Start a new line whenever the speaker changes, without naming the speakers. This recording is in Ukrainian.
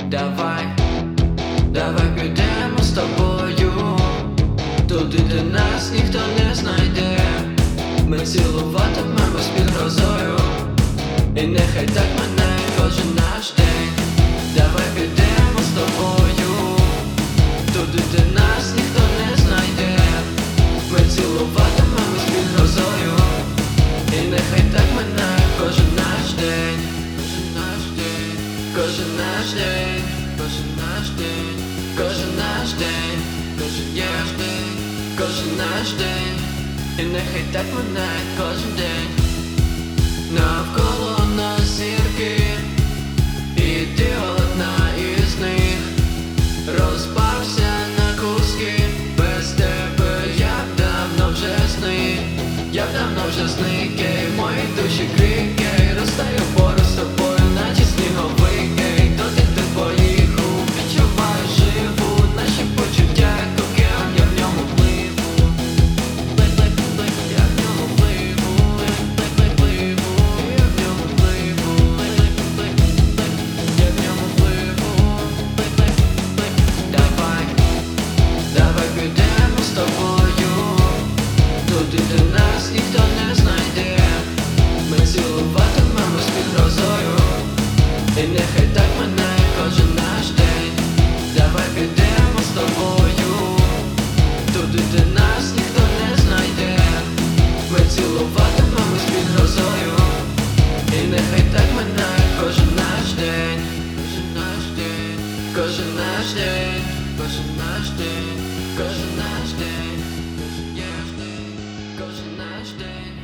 Давай, давай підемо з тобою туди, де нас ніхто не знайде. Ми цілуватимемось під грозою, і нехай так мене кожен наш день. Давай підемо з тобою туди, де нас ніхто не знайде. Ми цілуватимемось під грозою, і нехай так мене кожен наш день. Кожен наш день, кожен наш день, кожен наш день, кожен наш день, кожен наш день, і нехай так минає кожен день. Навколо нас зірки, і ти одна із них. Розпався на куски, без тебе я б давно вже зник. Я б давно вже зник, в моїй душі крики. Розтаю поруч з тобою, наче сніговик. Дотик до твоїх рук, відчуваю живу. Наші почуття, як океан, я в ньому пливу. Я в ньому пливу. Я в ньому пливу. Я в ньому пливу. Давай, давай підемо з тобою туди, де нас ніхто не знайде. Ми цілуватимемось під грозою, і нехай так минає кожен наш день. Давай підемо з тобою туди, де нас ніхто не знайде. Ми цілуватимемось під грозою, і нехай так минає кожен наш день. Кожен наш день, кожен наш день, кожен наш день, кожен наш день, кожен наш день, кожен наш день.